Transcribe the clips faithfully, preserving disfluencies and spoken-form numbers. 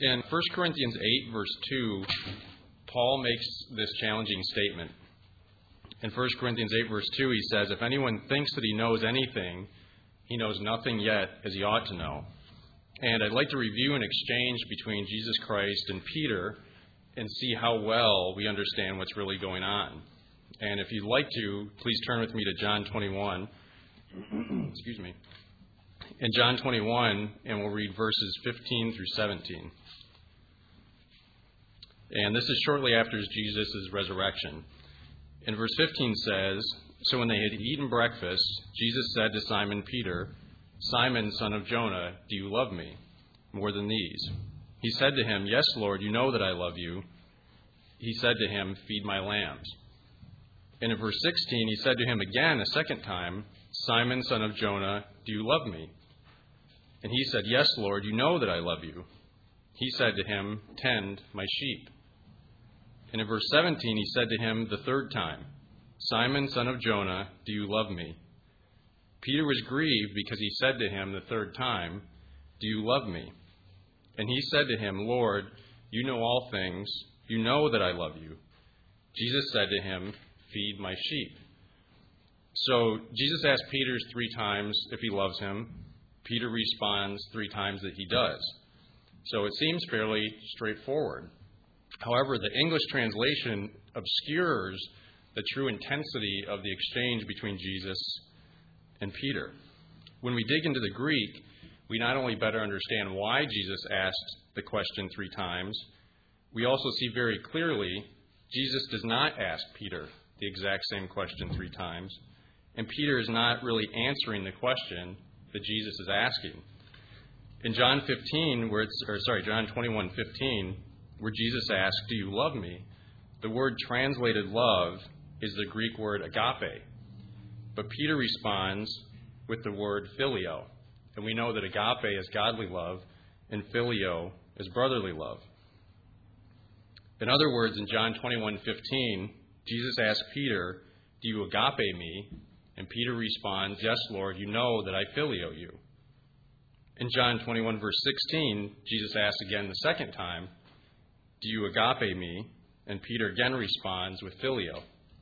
In First Corinthians eight, verse two, Paul makes this challenging statement. In First Corinthians eight, verse two, he says, "If anyone thinks that he knows anything, he knows nothing yet as he ought to know." And I'd like to review an exchange between Jesus Christ and Peter and see how well we understand what's really going on. And if you'd like to, please turn with me to John twenty-one. Excuse me. In John twenty-one, and we'll read verses fifteen through seventeen. And this is shortly after Jesus' resurrection. And verse fifteen says, "So when they had eaten breakfast, Jesus said to Simon Peter, 'Simon, son of Jonah, do you love me more than these?' He said to him, 'Yes, Lord, you know that I love you.' He said to him, 'Feed my lambs.' And in verse sixteen, he said to him again a second time, 'Simon, son of Jonah, do you love me?' And he said, 'Yes, Lord, you know that I love you.' He said to him, 'Tend my sheep.' And in verse seventeen, he said to him the third time, 'Simon, son of Jonah, do you love me?' Peter was grieved because he said to him the third time, 'Do you love me?' And he said to him, 'Lord, you know all things. You know that I love you.' Jesus said to him, 'Feed my sheep.'" So Jesus asked Peter three times if he loves him. Peter responds three times that he does. So it seems fairly straightforward. However, the English translation obscures the true intensity of the exchange between Jesus and Peter. When we dig into the Greek, we not only better understand why Jesus asked the question three times, we also see very clearly Jesus does not ask Peter the exact same question three times, and Peter is not really answering the question that Jesus is asking. In John fifteen, where it's or sorry, John twenty-one fifteen, where Jesus asks, "Do you love me?" the word translated love is the Greek word agape. But Peter responds with the word phileo. And we know that agape is godly love and phileo is brotherly love. In other words, in John twenty-one fifteen, Jesus asks Peter, "Do you agape me?" And Peter responds, "Yes, Lord, you know that I phileo you." In John twenty-one, verse sixteen, Jesus asks again the second time, "Do you agape me?" And Peter again responds with phileo.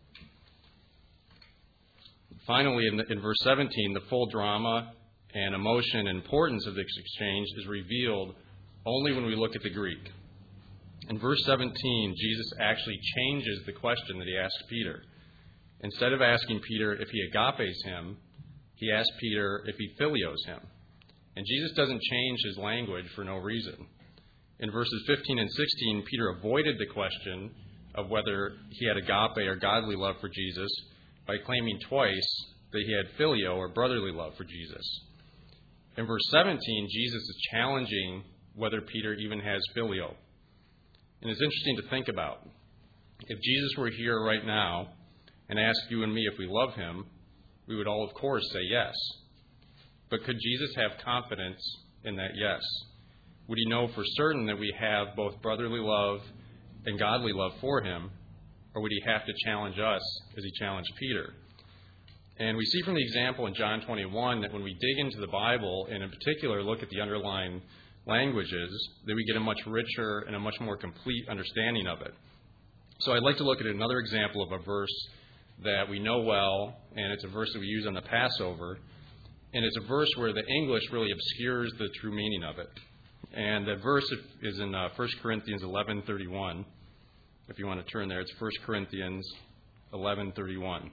Finally, in, the, in verse seventeen, the full drama and emotion and importance of this exchange is revealed only when we look at the Greek. In verse seventeen, Jesus actually changes the question that he asks Peter. Instead of asking Peter if he agapes him, he asks Peter if he philios him. And Jesus doesn't change his language for no reason. In verses fifteen and sixteen, Peter avoided the question of whether he had agape or godly love for Jesus by claiming twice that he had phileo or brotherly love for Jesus. In verse seventeen, Jesus is challenging whether Peter even has phileo. And it's interesting to think about. If Jesus were here right now and asked you and me if we love him, we would all, of course, say yes. But could Jesus have confidence in that yes? Would he know for certain that we have both brotherly love and godly love for him? Or would he have to challenge us as he challenged Peter? And we see from the example in John twenty-one that when we dig into the Bible, and in particular look at the underlying languages, that we get a much richer and a much more complete understanding of it. So I'd like to look at another example of a verse that we know well, and it's a verse that we use on the Passover, and it's a verse where the English really obscures the true meaning of it. And that verse is in uh, First Corinthians eleven thirty-one. If you want to turn there, it's First Corinthians eleven thirty-one.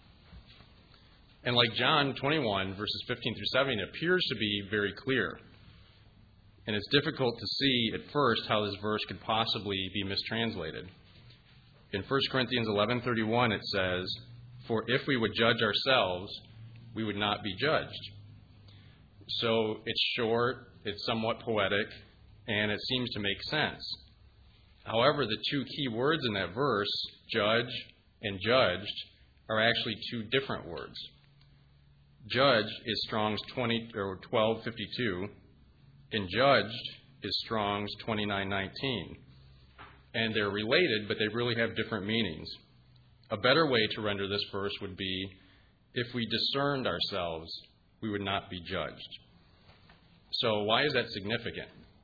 And like John twenty-one, verses fifteen through seventeen, it appears to be very clear. And it's difficult to see at first how this verse could possibly be mistranslated. In First Corinthians eleven thirty-one, it says, "For if we would judge ourselves, we would not be judged." So it's short, it's somewhat poetic, and it seems to make sense. However, the two key words in that verse, judge and judged, are actually two different words. Judge is Strong's twenty or twelve fifty-two, and judged is Strong's twenty-nine nineteen. And they're related, but they really have different meanings. A better way to render this verse would be, if we discerned ourselves, we would not be judged. So why is that significant?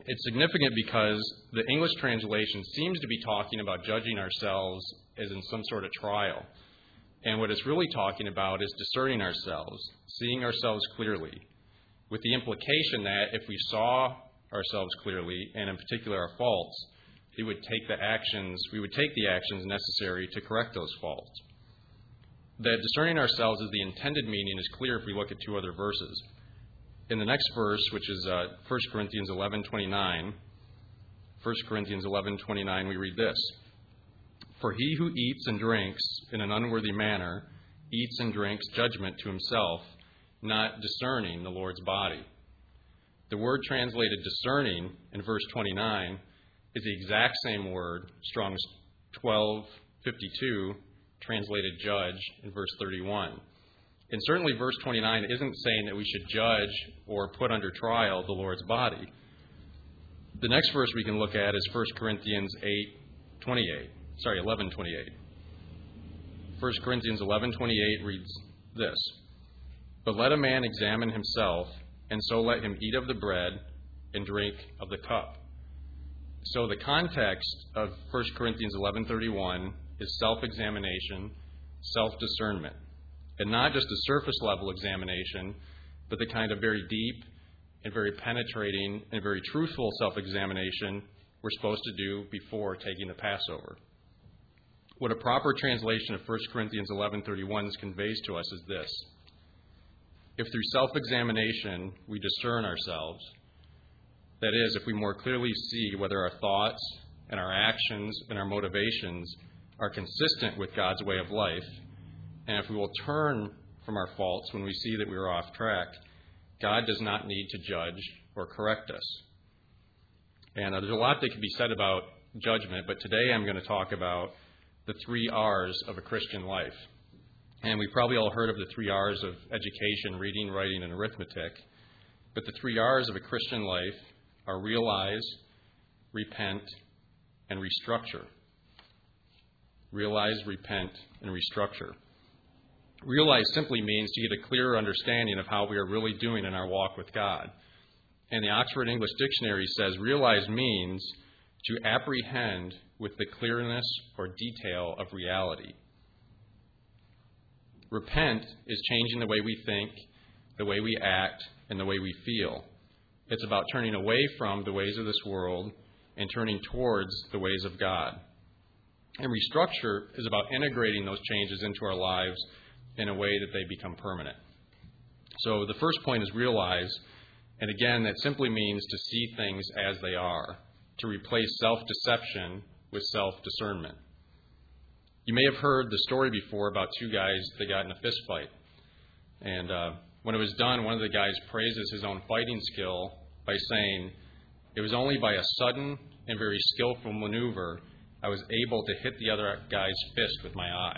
It's significant because the English translation seems to be talking about judging ourselves as in some sort of trial. And what it's really talking about is discerning ourselves, seeing ourselves clearly, with the implication that if we saw ourselves clearly, and in particular our faults, we would take the actions, we would take the actions necessary to correct those faults. That discerning ourselves as the intended meaning is clear if we look at two other verses. In the next verse, which is uh, First Corinthians eleven twenty-nine, First Corinthians eleven twenty-nine, we read this: "For he who eats and drinks in an unworthy manner eats and drinks judgment to himself, not discerning the Lord's body." The word translated discerning in verse twenty-nine is the exact same word, Strong's twelve fifty-two, translated judge in verse thirty-one. And certainly verse twenty-nine isn't saying that we should judge or put under trial the Lord's body. The next verse we can look at is First Corinthians eight twenty-eight. Sorry, eleven twenty-eight. First Corinthians eleven twenty-eight reads this: "But let a man examine himself, and so let him eat of the bread and drink of the cup." So the context of First Corinthians eleven thirty-one is self-examination, self-discernment. And not just a surface-level examination, but the kind of very deep and very penetrating and very truthful self-examination we're supposed to do before taking the Passover. What a proper translation of First Corinthians eleven thirty-one conveys to us is this: if through self-examination we discern ourselves, that is, if we more clearly see whether our thoughts and our actions and our motivations are consistent with God's way of life, and if we will turn from our faults when we see that we are off track, God does not need to judge or correct us. And uh, there's a lot that can be said about judgment, but today I'm going to talk about the three R's of a Christian life. And we've probably all heard of the three R's of education: reading, writing, and arithmetic. But the three R's of a Christian life are realize, repent, and restructure. Realize, repent, and restructure. Realize simply means to get a clearer understanding of how we are really doing in our walk with God. And the Oxford English Dictionary says realize means to apprehend with the clearness or detail of reality. Repent is changing the way we think, the way we act, and the way we feel. It's about turning away from the ways of this world and turning towards the ways of God. And restructure is about integrating those changes into our lives in a way that they become permanent. So the first point is realize, and again, that simply means to see things as they are, to replace self-deception with self-discernment. You may have heard the story before about two guys that got in a fist fight. And uh, when it was done, one of the guys praises his own fighting skill by saying, "It was only by a sudden and very skillful maneuver I was able to hit the other guy's fist with my eye."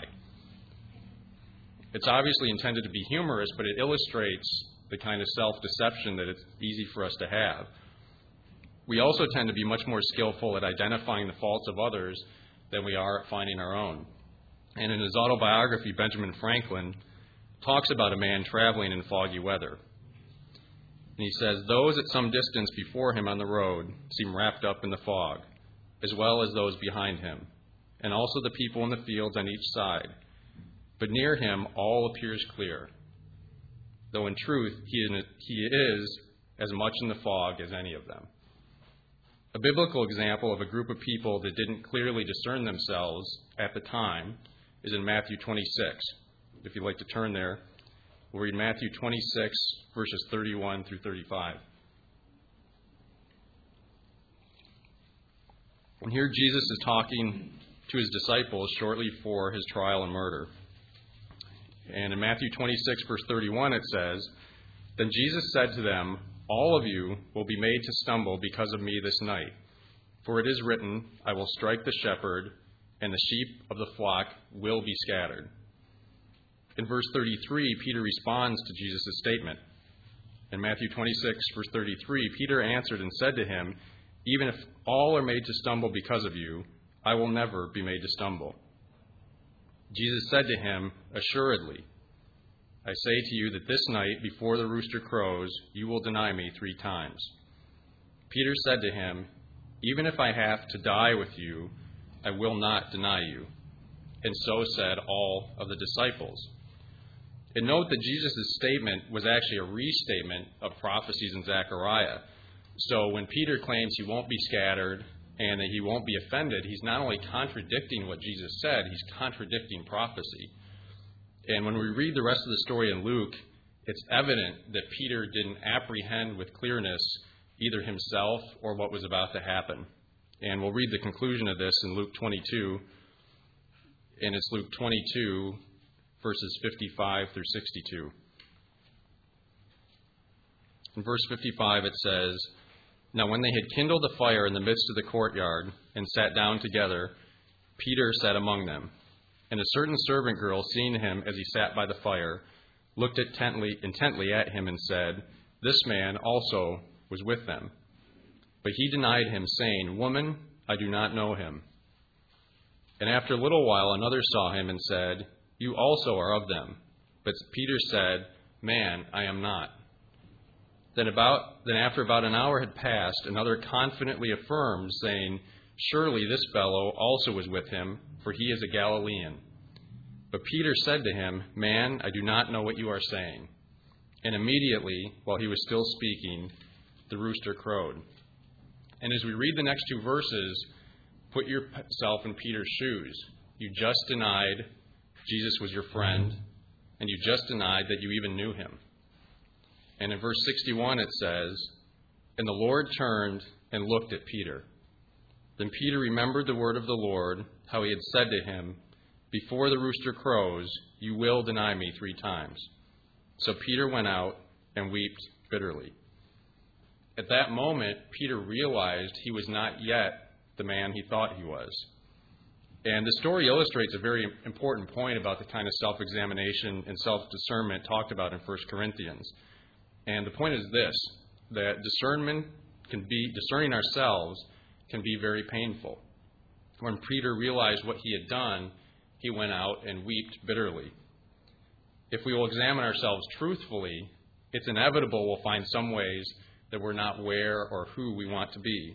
It's obviously intended to be humorous, but it illustrates the kind of self-deception that it's easy for us to have. We also tend to be much more skillful at identifying the faults of others than we are at finding our own. And in his autobiography, Benjamin Franklin talks about a man traveling in foggy weather. And he says, "Those at some distance before him on the road seem wrapped up in the fog, as well as those behind him, and also the people in the fields on each side. But near him all appears clear, though in truth he, he is as much in the fog as any of them." A biblical example of a group of people that didn't clearly discern themselves at the time is in Matthew twenty-six. If you'd like to turn there, we'll read Matthew twenty-six, verses thirty-one through thirty-five. And here Jesus is talking to his disciples shortly before his trial and murder. And in Matthew twenty-six, verse thirty-one, it says, "Then Jesus said to them, 'All of you will be made to stumble because of me this night. For it is written, I will strike the shepherd, and the sheep of the flock will be scattered.'" In verse thirty-three, Peter responds to Jesus' statement. In Matthew twenty-six, verse thirty-three, Peter answered and said to him, "Even if all are made to stumble because of you, I will never be made to stumble." Jesus said to him, "Assuredly, I say to you that this night, before the rooster crows, you will deny me three times." Peter said to him, "Even if I have to die with you, I will not deny you." And so said all of the disciples. And note that Jesus' statement was actually a restatement of prophecies in Zechariah. So when Peter claims he won't be scattered and that he won't be offended, he's not only contradicting what Jesus said, he's contradicting prophecy. And when we read the rest of the story in Luke, it's evident that Peter didn't apprehend with clearness either himself or what was about to happen. And we'll read the conclusion of this in Luke twenty-two. And it's Luke twenty-two, verses fifty-five through sixty-two. In verse fifty-five it says, "Now when they had kindled a fire in the midst of the courtyard and sat down together, Peter sat among them. And a certain servant girl, seeing him as he sat by the fire, looked intently, intently at him and said, 'This man also was with them.' But he denied him, saying, 'Woman, I do not know him.' And after a little while another saw him and said, 'You also are of them.' But Peter said, 'Man, I am not.' Then about then after about an hour had passed, another confidently affirmed, saying, 'Surely this fellow also was with him, for he is a Galilean.' But Peter said to him, 'Man, I do not know what you are saying.' And immediately, while he was still speaking, the rooster crowed." And as we read the next two verses, put yourself in Peter's shoes. You just denied Jesus was your friend, and you just denied that you even knew him. And in verse sixty-one it says, "And the Lord turned and looked at Peter. Then Peter remembered the word of the Lord, how he had said to him, 'Before the rooster crows, you will deny me three times.' So Peter went out and wept bitterly." At that moment, Peter realized he was not yet the man he thought he was. And the story illustrates a very important point about the kind of self-examination and self-discernment talked about in First Corinthians. And the point is this, that discernment can be, discerning ourselves can be very painful. When Peter realized what he had done, he went out and wept bitterly. If we will examine ourselves truthfully, it's inevitable we'll find some ways that we're not where or who we want to be.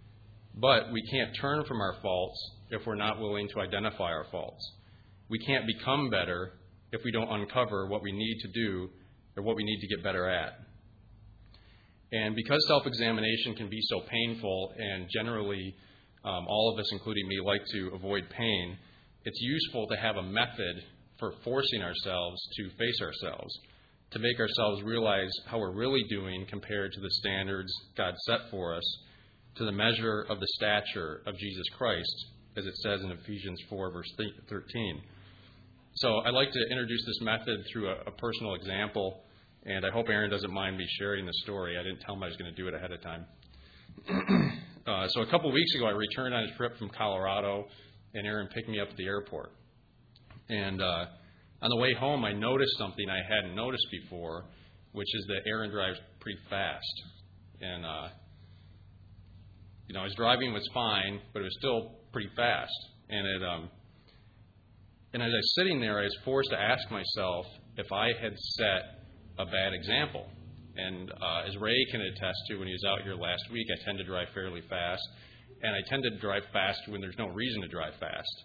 But we can't turn from our faults if we're not willing to identify our faults. We can't become better if we don't uncover what we need to do or what we need to get better at. And because self-examination can be so painful, and generally um, all of us, including me, like to avoid pain, it's useful to have a method for forcing ourselves to face ourselves, to make ourselves realize how we're really doing compared to the standards God set for us, to the measure of the stature of Jesus Christ, as it says in Ephesians four, verse thirteen. So I'd like to introduce this method through a, a personal example, and I hope Aaron doesn't mind me sharing the story. I didn't tell him I was going to do it ahead of time. uh, so a couple weeks ago, I returned on a trip from Colorado, and Aaron picked me up at the airport. And uh, on the way home, I noticed something I hadn't noticed before, which is that Aaron drives pretty fast. And, uh, you know, his driving was fine, but it was still pretty fast. And it, um, and as I was sitting there, I was forced to ask myself if I had set a bad example. And uh, as Ray can attest to, when he was out here last week, I tend to drive fairly fast, and I tend to drive fast when there's no reason to drive fast.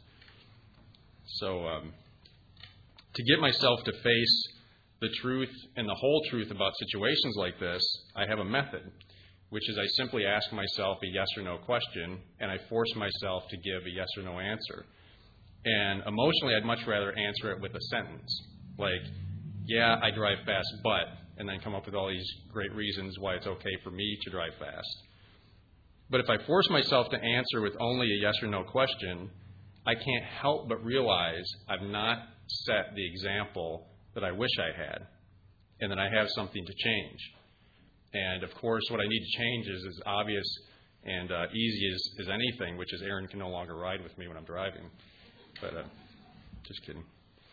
So um, to get myself to face the truth and the whole truth about situations like this, I have a method, which is I simply ask myself a yes or no question, and I force myself to give a yes or no answer. And emotionally, I'd much rather answer it with a sentence, like, yeah, I drive fast, but, and then come up with all these great reasons why it's okay for me to drive fast. But if I force myself to answer with only a yes or no question, I can't help but realize I've not set the example that I wish I had, and that I have something to change. And of course, what I need to change is as obvious and uh, easy as, as anything, which is Aaron can no longer ride with me when I'm driving. But uh, just kidding.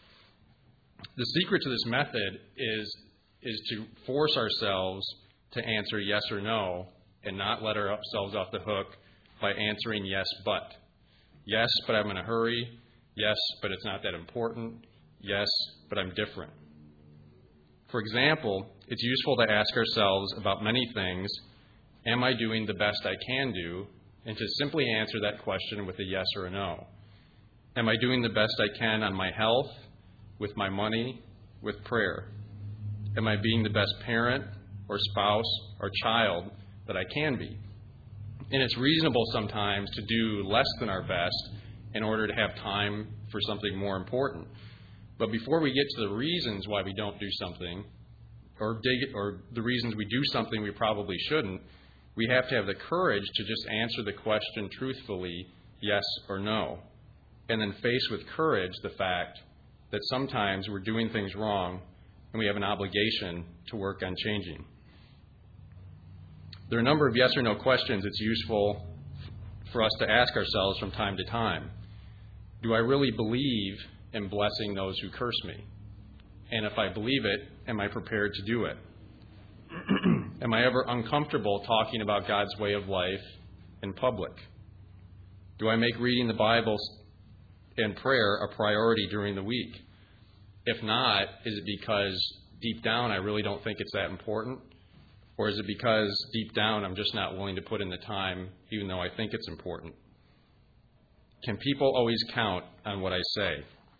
The secret to this method is is to force ourselves to answer yes or no, and not let ourselves off the hook by answering yes, but. Yes, but I'm in a hurry. Yes, but it's not that important. Yes, but I'm different. For example, it's useful to ask ourselves about many things, Am I doing the best I can do? And to simply answer that question with a yes or a no. Am I doing the best I can on my health, with my money, with prayer? Am I being the best parent or spouse or child that I can be? And it's reasonable sometimes to do less than our best in order to have time for something more important. But before we get to the reasons why we don't do something, or dig, or the reasons we do something we probably shouldn't, we have to have the courage to just answer the question truthfully, yes or no, and then face with courage the fact that sometimes we're doing things wrong and we have an obligation to work on changing. There are a number of yes or no questions it's useful for us to ask ourselves from time to time. Do I really believe in blessing those who curse me? And if I believe it, am I prepared to do it? Am I ever uncomfortable talking about God's way of life in public? Do I make reading the Bible and prayer a priority during the week? If not, is it because deep down I really don't think it's that important? Or is it because deep down I'm just not willing to put in the time even though I think it's important? Can people always count on what I say?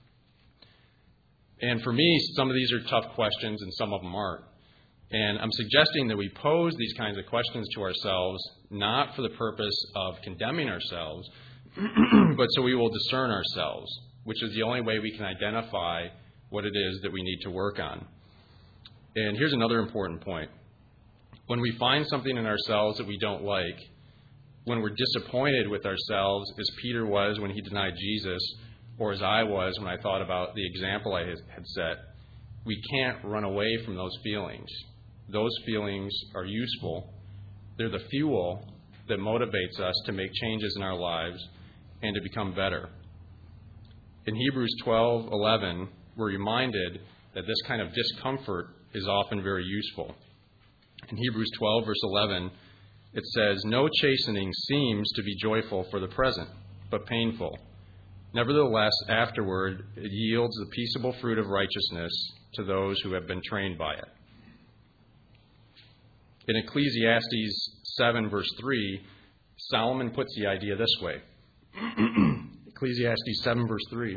And for me, some of these are tough questions and some of them aren't. And I'm suggesting that we pose these kinds of questions to ourselves, not for the purpose of condemning ourselves, but so we will discern ourselves, which is the only way we can identify what it is that we need to work on. And here's another important point. When we find something in ourselves that we don't like, when we're disappointed with ourselves, as Peter was when he denied Jesus, or as I was when I thought about the example I had set, we can't run away from those feelings. Those feelings are useful. They're the fuel that motivates us to make changes in our lives and to become better. In Hebrews twelve eleven, we're reminded that this kind of discomfort is often very useful. In Hebrews twelve, verse eleven, it says, "No chastening seems to be joyful for the present, but painful. Nevertheless, afterward, it yields the peaceable fruit of righteousness to those who have been trained by it." In Ecclesiastes seven, verse three, Solomon puts the idea this way. Ecclesiastes seven, verse three.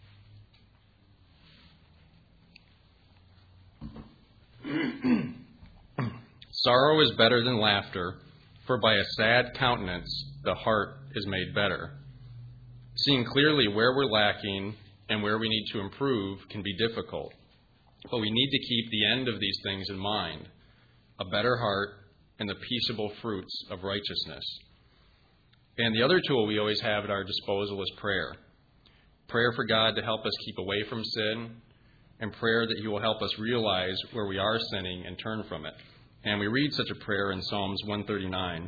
"Sorrow is better than laughter, for by a sad countenance the heart is made better." Seeing clearly where we're lacking and where we need to improve can be difficult, but we need to keep the end of these things in mind: a better heart and the peaceable fruits of righteousness. And the other tool we always have at our disposal is prayer. Prayer for God to help us keep away from sin, and prayer that He will help us realize where we are sinning and turn from it. And we read such a prayer in Psalms one thirty-nine.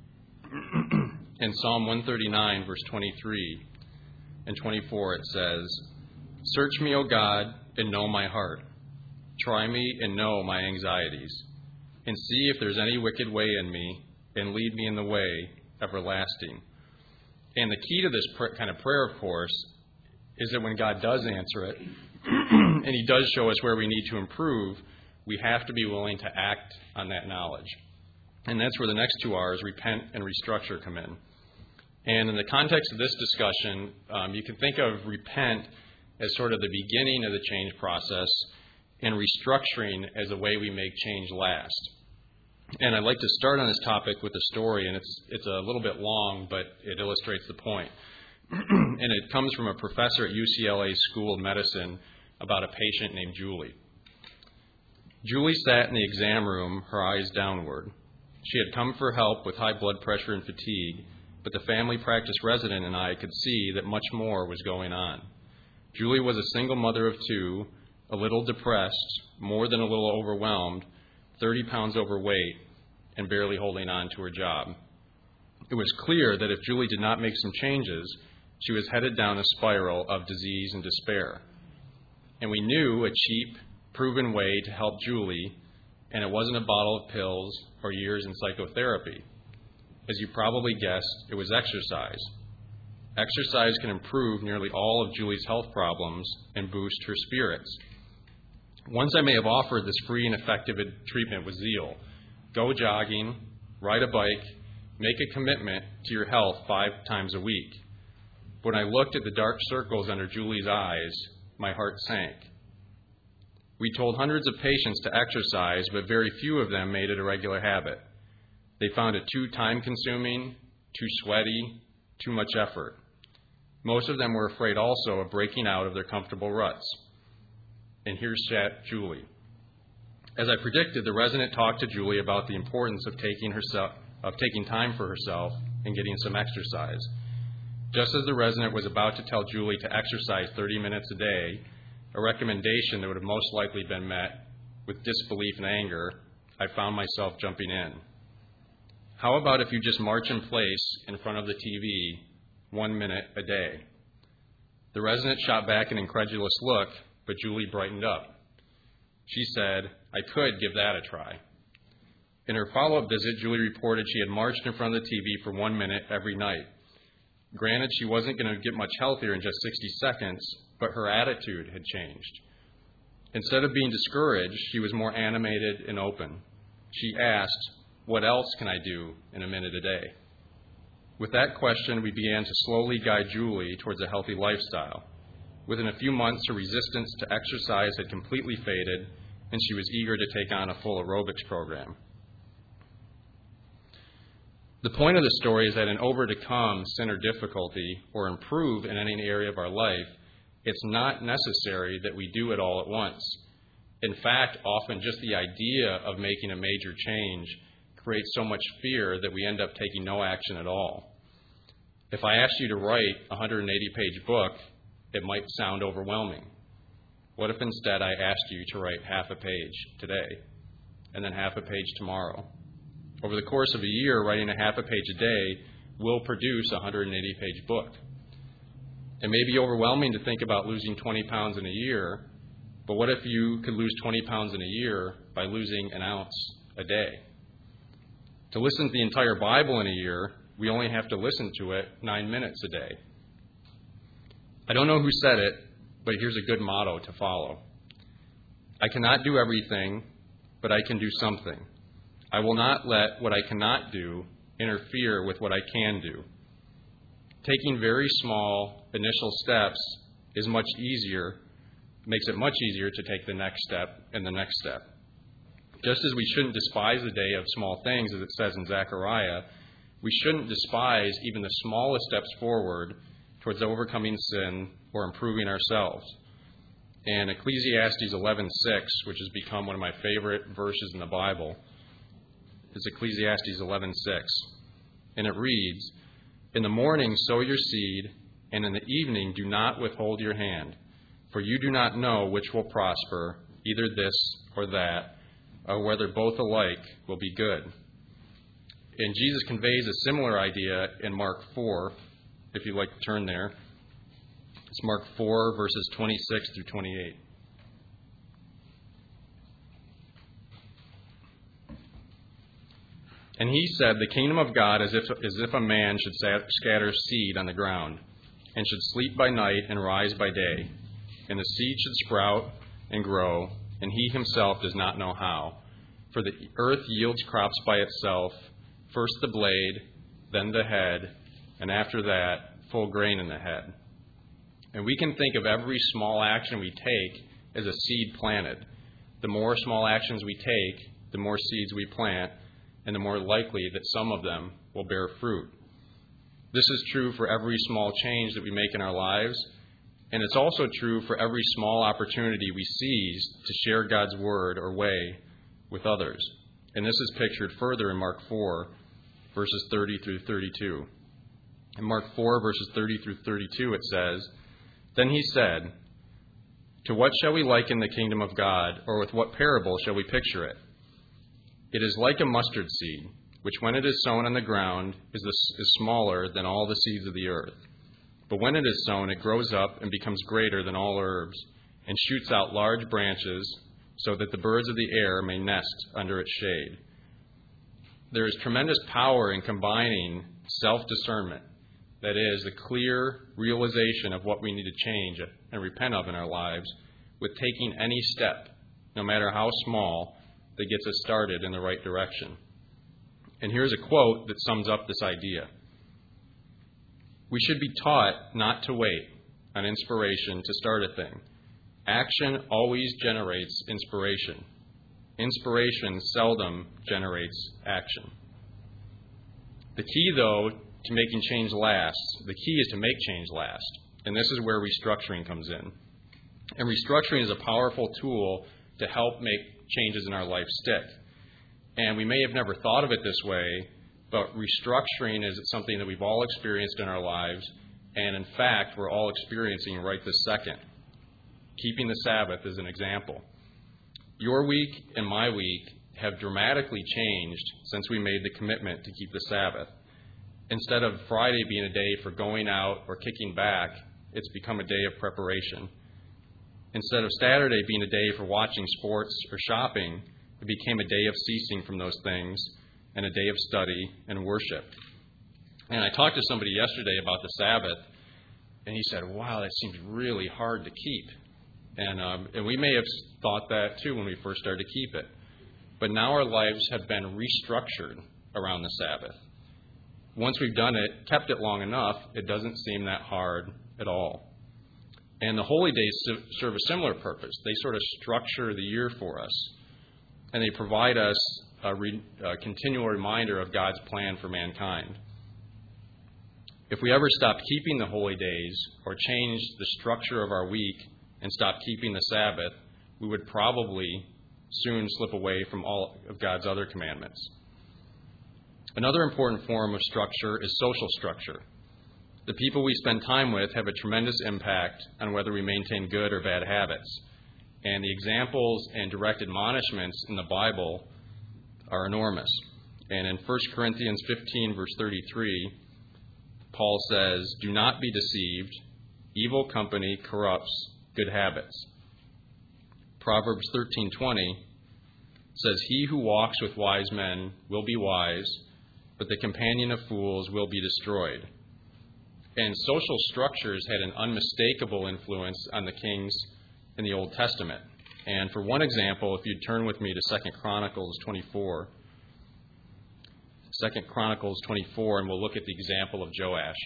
In Psalm one thirty-nine, verse twenty-three and twenty-four, it says, "Search me, O God, and know my heart. Try me and know my anxieties, and see if there's any wicked way in me, and lead me in the way everlasting." And the key to this pr- kind of prayer, of course, is that when God does answer it, and He does show us where we need to improve, we have to be willing to act on that knowledge. And that's where the next two R's, repent and restructure, come in. And in the context of this discussion, um, you can think of repent as sort of the beginning of the change process, and restructuring as a way we make change last. And I'd like to start on this topic with a story, and it's it's a little bit long, but it illustrates the point. And it comes from a professor at U C L A School of Medicine about a patient named Julie. Julie sat in the exam room, her eyes downward. She had come for help with high blood pressure and fatigue, but the family practice resident and I could see that much more was going on. Julie was a single mother of two, a little depressed, more than a little overwhelmed, thirty pounds overweight, and barely holding on to her job. It was clear that if Julie did not make some changes, she was headed down a spiral of disease and despair. And we knew a cheap, proven way to help Julie, and it wasn't a bottle of pills or years in psychotherapy. As you probably guessed, it was exercise. Exercise can improve nearly all of Julie's health problems and boost her spirits. Once I may have offered this free and effective treatment with zeal. Go jogging, ride a bike, make a commitment to your health five times a week. When I looked at the dark circles under Julie's eyes, my heart sank. We told hundreds of patients to exercise, but very few of them made it a regular habit. They found it too time-consuming, too sweaty, too much effort. Most of them were afraid also of breaking out of their comfortable ruts. And here's sat Julie. As I predicted, the resident talked to Julie about the importance of taking herself, of taking time for herself and getting some exercise. Just as the resident was about to tell Julie to exercise thirty minutes a day, a recommendation that would have most likely been met with disbelief and anger, I found myself jumping in. How about if you just march in place in front of the T V one minute a day? The resident shot back an incredulous look, but Julie brightened up. She said, I could give that a try. In her follow-up visit, Julie reported she had marched in front of the T V for one minute every night. Granted, she wasn't going to get much healthier in just sixty seconds, but her attitude had changed. Instead of being discouraged, she was more animated and open. She asked, what else can I do in a minute a day? With that question, we began to slowly guide Julie towards a healthy lifestyle. Within a few months, her resistance to exercise had completely faded, and she was eager to take on a full aerobics program. The point of the story is that in order to overcome sin or difficulty or improve in any area of our life, it's not necessary that we do it all at once. In fact, often just the idea of making a major change creates so much fear that we end up taking no action at all. If I asked you to write a one hundred eighty page book, it might sound overwhelming. What if instead I asked you to write half a page today and then half a page tomorrow? Over the course of a year, writing a half a page a day will produce a one hundred eighty page book. It may be overwhelming to think about losing twenty pounds in a year, but what if you could lose twenty pounds in a year by losing an ounce a day? To listen to the entire Bible in a year, we only have to listen to it nine minutes a day. I don't know who said it, but here's a good motto to follow. I cannot do everything, but I can do something. I will not let what I cannot do interfere with what I can do. Taking very small initial steps is much easier, makes it much easier to take the next step and the next step. Just as we shouldn't despise the day of small things, as it says in Zechariah, we shouldn't despise even the smallest steps forward towards overcoming sin or improving ourselves. And Ecclesiastes eleven six, which has become one of my favorite verses in the Bible, is Ecclesiastes eleven six. And it reads, in the morning sow your seed, and in the evening do not withhold your hand, for you do not know which will prosper, either this or that, or whether both alike will be good. And Jesus conveys a similar idea in Mark four, if you'd like to turn there. It's Mark four, verses twenty-six through twenty-eight. And he said, the kingdom of God is if, as if a man should scatter seed on the ground, and should sleep by night and rise by day. And the seed should sprout and grow, and he himself does not know how. For the earth yields crops by itself, first the blade, then the head, and after that, full grain in the head. And we can think of every small action we take as a seed planted. The more small actions we take, the more seeds we plant, and the more likely that some of them will bear fruit. This is true for every small change that we make in our lives, and it's also true for every small opportunity we seize to share God's word or way with others. And this is pictured further in Mark four, verses thirty through thirty-two. In Mark four, verses thirty through thirty-two, it says, then he said, to what shall we liken the kingdom of God, or with what parable shall we picture it? It is like a mustard seed, which when it is sown on the ground is, the, is smaller than all the seeds of the earth. But when it is sown, it grows up and becomes greater than all herbs, and shoots out large branches, so that the birds of the air may nest under its shade. There is tremendous power in combining self-discernment, that is, the clear realization of what we need to change and repent of in our lives, with taking any step, no matter how small, that gets us started in the right direction. And here's a quote that sums up this idea. We should be taught not to wait on inspiration to start a thing. Action always generates inspiration. Inspiration seldom generates action. The key, though, to making change last, the key is to make change last. And this is where restructuring comes in. And restructuring is a powerful tool to help make changes in our life stick. And we may have never thought of it this way, but restructuring is something that we've all experienced in our lives. And in fact, we're all experiencing right this second. Keeping the Sabbath is an example. Your week and my week have dramatically changed since we made the commitment to keep the Sabbath. Instead of Friday being a day for going out or kicking back, it's become a day of preparation. Instead of Saturday being a day for watching sports or shopping, it became a day of ceasing from those things and a day of study and worship. And I talked to somebody yesterday about the Sabbath, and he said, wow, that seems really hard to keep. And, um, and we may have thought that too when we first started to keep it. But now our lives have been restructured around the Sabbath. Once we've done it, kept it long enough, it doesn't seem that hard at all. And the holy days serve a similar purpose. They sort of structure the year for us. And they provide us a, re, a continual reminder of God's plan for mankind. If we ever stopped keeping the holy days or changed the structure of our week and stopped keeping the Sabbath, we would probably soon slip away from all of God's other commandments. Another important form of structure is social structure. The people we spend time with have a tremendous impact on whether we maintain good or bad habits. And the examples and direct admonishments in the Bible are enormous. And in First Corinthians fifteen, verse thirty-three, Paul says, "Do not be deceived. Evil company corrupts good habits." Proverbs thirteen twenty says, "He who walks with wise men will be wise, but the companion of fools will be destroyed." And social structures had an unmistakable influence on the kings in the Old Testament. And for one example, if you'd turn with me to Second Chronicles twenty-four, Second Chronicles twenty-four, and we'll look at the example of Joash.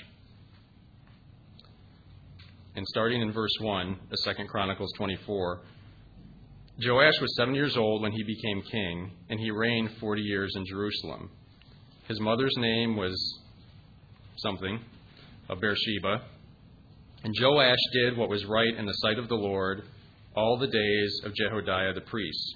And starting in verse one of Second Chronicles twenty-four, Joash was seven years old when he became king, and he reigned forty years in Jerusalem. His mother's name was something, of Beersheba. And Joash did what was right in the sight of the Lord all the days of Jehoiada the priest.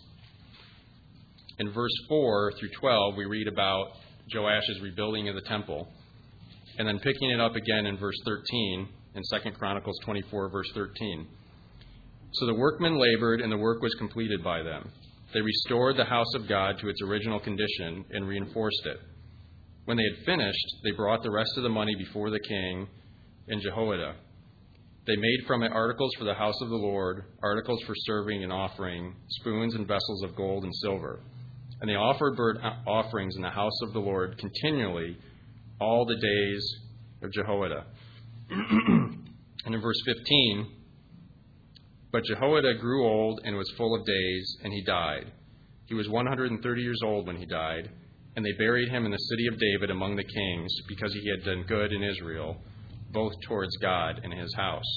In verse four through twelve, we read about Joash's rebuilding of the temple. And then picking it up again in verse thirteen, in Second Chronicles twenty-four, verse thirteen. "So the workmen labored, and the work was completed by them. They restored the house of God to its original condition and reinforced it. When they had finished, they brought the rest of the money before the king and Jehoiada. They made from it articles for the house of the Lord, articles for serving and offering, spoons and vessels of gold and silver. And they offered burnt offerings in the house of the Lord continually all the days of Jehoiada." And in verse fifteen, "But Jehoiada grew old and was full of days, and he died. He was one hundred thirty years old when he died, and they buried him in the city of David among the kings, because he had done good in Israel, both towards God and his house."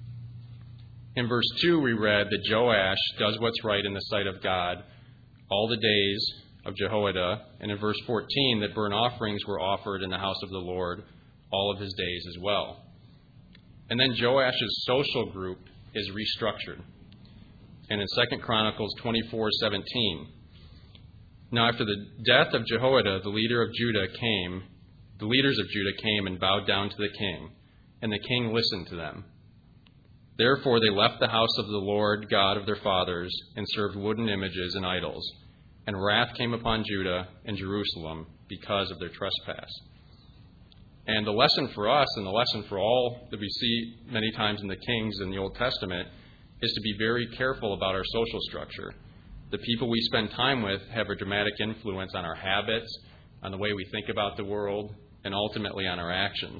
In verse two, we read that Joash does what's right in the sight of God all the days of Jehoiada. And in verse fourteen, that burnt offerings were offered in the house of the Lord all of his days as well. And then Joash's social group is restructured. And in Second Chronicles twenty-four seventeen, "Now after the death of Jehoiada, the leader of Judah came, the leaders of Judah came and bowed down to the king, and the king listened to them. Therefore they left the house of the Lord God of their fathers and served wooden images and idols. And wrath came upon Judah and Jerusalem because of their trespass." And the lesson for us, and the lesson for all that we see many times in the Kings in the Old Testament, is to be very careful about our social structure. The people we spend time with have a dramatic influence on our habits, on the way we think about the world, and ultimately on our actions.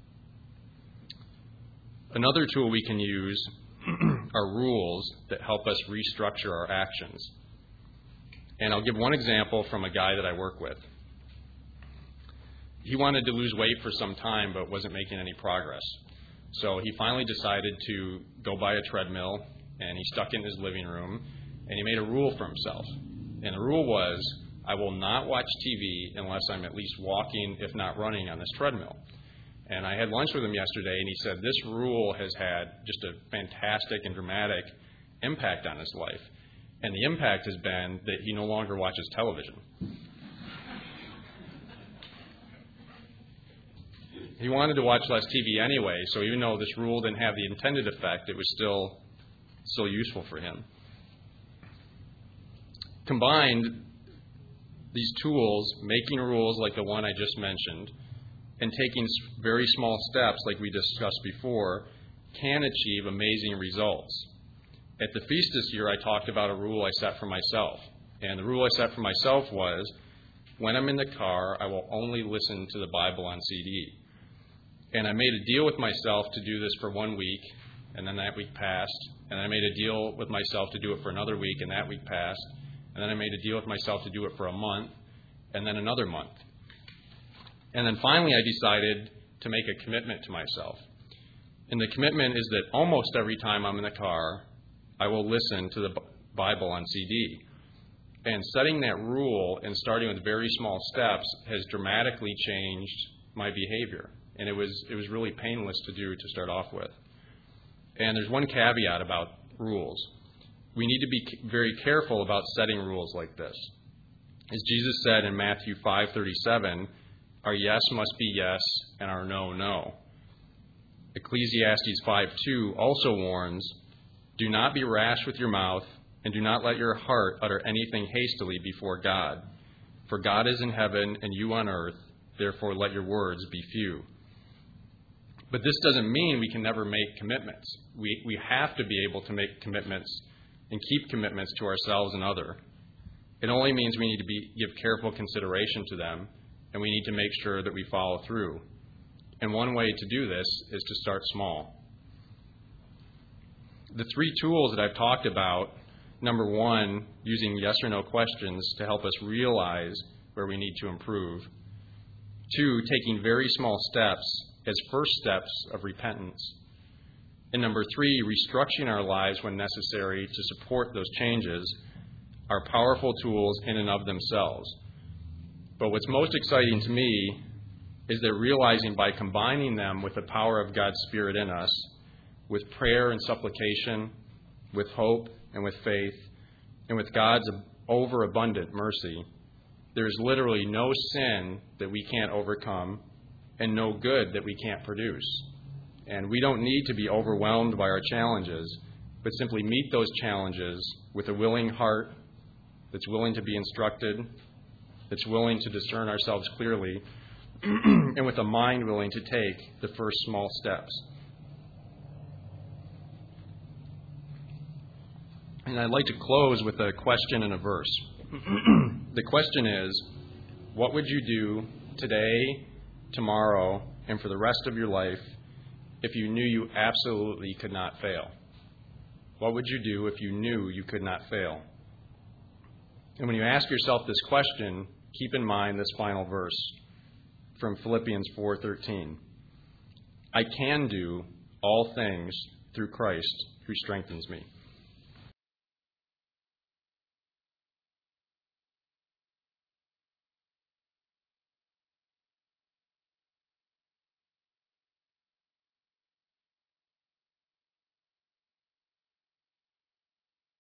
Another tool we can use are rules that help us restructure our actions. And I'll give one example from a guy that I work with. he wanted to lose weight for some time but wasn't making any progress. So he finally decided to go buy a treadmill, and he stuck it in his living room, and he made a rule for himself. And the rule was, I will not watch T V unless I'm at least walking, if not running, on this treadmill. And I had lunch with him yesterday, and he said this rule has had just a fantastic and dramatic impact on his life. And the impact has been that he no longer watches television. He wanted to watch less T V anyway, so even though this rule didn't have the intended effect, it was still still useful for him. Combined, these tools, making rules like the one I just mentioned, and taking very small steps like we discussed before, can achieve amazing results. At the feast this year, I talked about a rule I set for myself. And the rule I set for myself was, when I'm in the car, I will only listen to the Bible on C D. And I made a deal with myself to do this for one week, and then that week passed. And I made a deal with myself to do it for another week, and that week passed. And then I made a deal with myself to do it for a month, and then another month. And then finally I decided to make a commitment to myself. And the commitment is that almost every time I'm in the car, I will listen to the Bible on C D. And setting that rule and starting with very small steps has dramatically changed my behavior. And it was it was really painless to do to start off with. And there's one caveat about rules. We need to be very careful about setting rules like this. As Jesus said in Matthew five thirty-seven, our yes must be yes and our no, no. Ecclesiastes five two also warns, do not be rash with your mouth, and do not let your heart utter anything hastily before God. For God is in heaven and you on earth, therefore let your words be few. But this doesn't mean we can never make commitments. We we have to be able to make commitments and keep commitments to ourselves and other. It only means we need to be, give careful consideration to them, and we need to make sure that we follow through. And one way to do this is to start small. The three tools that I've talked about, number one, using yes or no questions to help us realize where we need to improve. Two, taking very small steps as first steps of repentance. And number three, restructuring our lives when necessary to support those changes are powerful tools in and of themselves. But what's most exciting to me is that realizing by combining them with the power of God's Spirit in us, with prayer and supplication, with hope and with faith, and with God's overabundant mercy, there's literally no sin that we can't overcome and no good that we can't produce. And we don't need to be overwhelmed by our challenges, but simply meet those challenges with a willing heart that's willing to be instructed, that's willing to discern ourselves clearly, and with a mind willing to take the first small steps. And I'd like to close with a question and a verse. The question is, what would you do today, tomorrow, and for the rest of your life if you knew you absolutely could not fail? What would you do if you knew you could not fail? And when you ask yourself this question, keep in mind this final verse from Philippians four thirteen. I can do all things through Christ who strengthens me.